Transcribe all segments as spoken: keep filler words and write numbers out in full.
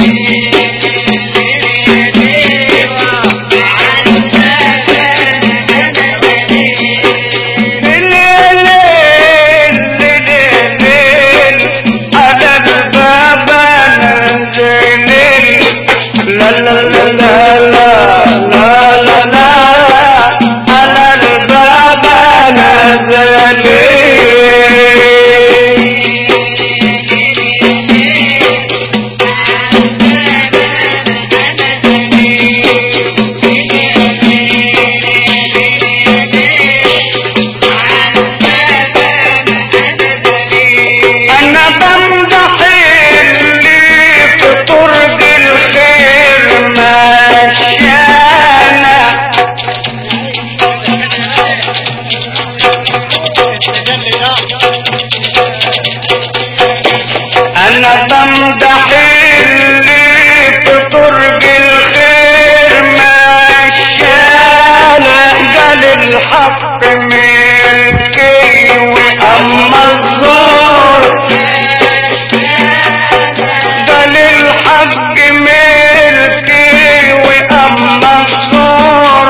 لا لا لا لا لا لا لا على الباب نزل انا بمدح اللي في طرق الخير مشانا انا بمدح اللي في طرق الخير مشانا قال الحق ملكي واما الزور قال الحق ملكي واما الزور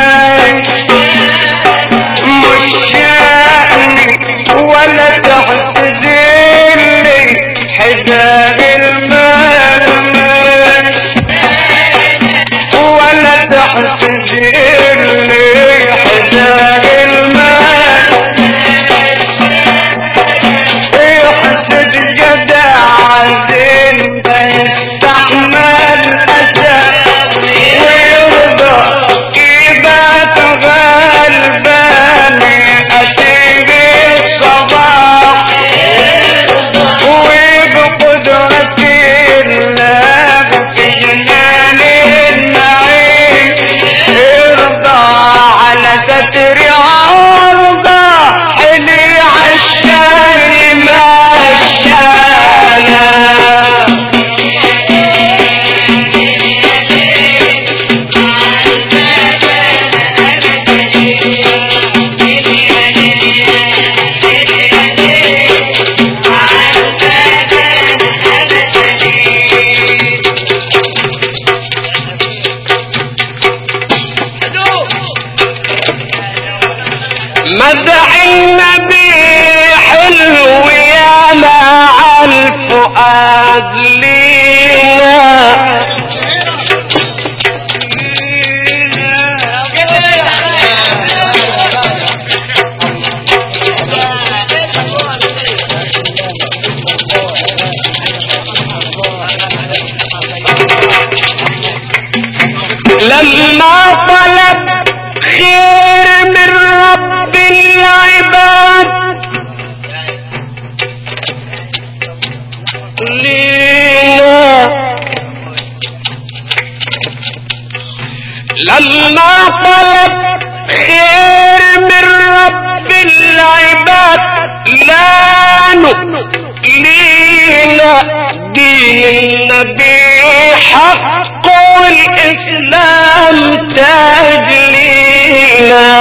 مش شأني ولا تحتزلني حجاب المال ولا تحتزلني حجاب المال يحسد جدع عزين بيستحمل أسى ويرضى كيبات غلباني أتيجي الصباح وبقدرة الله في جنان النعيم ارضى على ستر عرضه حلي عشان مشانا مدح النبي حلو يا مع الفؤاد لينا لما طلب خير من رب العباد لينا لما طلب خير من رب العباد لانوا لينا دين النبي حق الإسلام تاج لينا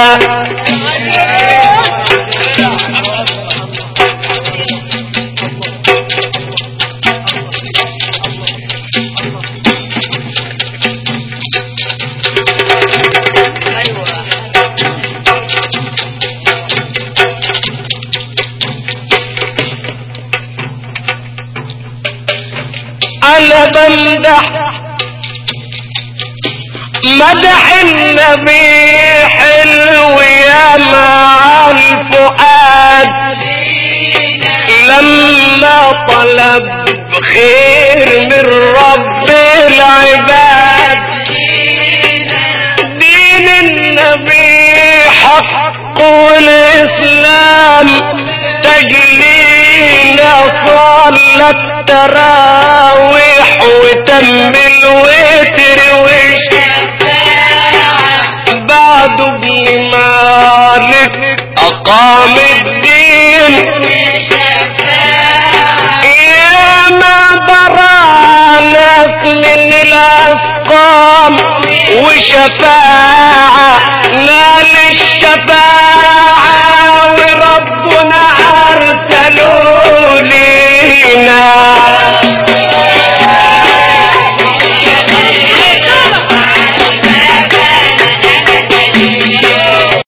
أنا بمدح مدح النبي حلو يا مع الفؤاد لما طلب خير من رب العباد دين النبي حق الإسلام تجلينا صلت تراويح وتم الوتر والشفاعة بعد ابن مالك أقام الدين يا ما برى ناس من الأسقام وشفاعة نال الشفاعة